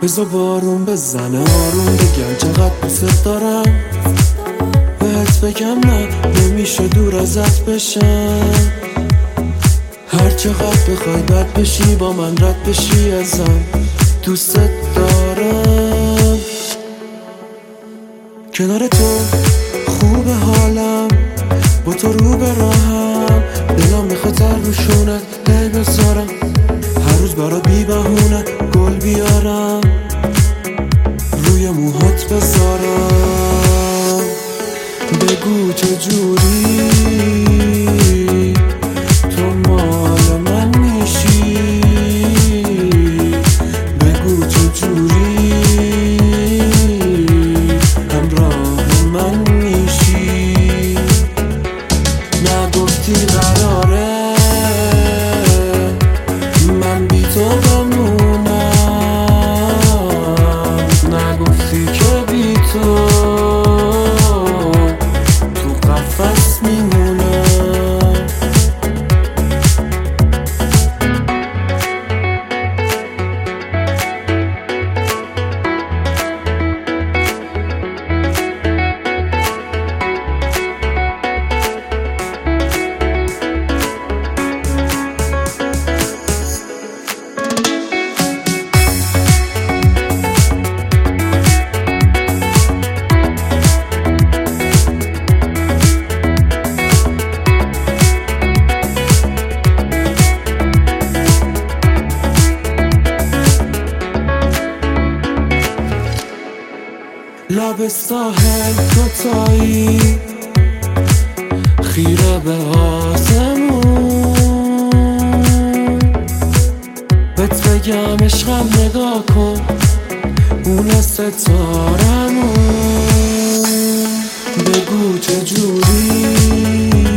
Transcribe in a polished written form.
بذار بارون بزنه آروم بگم چقدر دوست دارم، بهت بگم نه نمیشه دور ازت بشم. هر چقدر بخوای بد بشی با من رد بشی ازم، دوستت دارم. کنار تو خوب حالم، با تو رو به راهم، دلم میخواد روشونت دل بذارم، هر روز برا بی بهونه گل بیارم، روی موهات بذارم. بگو چجوری تو مال من میشی، بگو چجوری همراه من میشی. نگفتی قراره من بی تو بمونم، نگفتی که بی تو تو قفس میمونم. لب ساحل دوتایی خیره به آسمون، بهت بگم عشقم نگاه کن اون ستارمون. بگو چجوری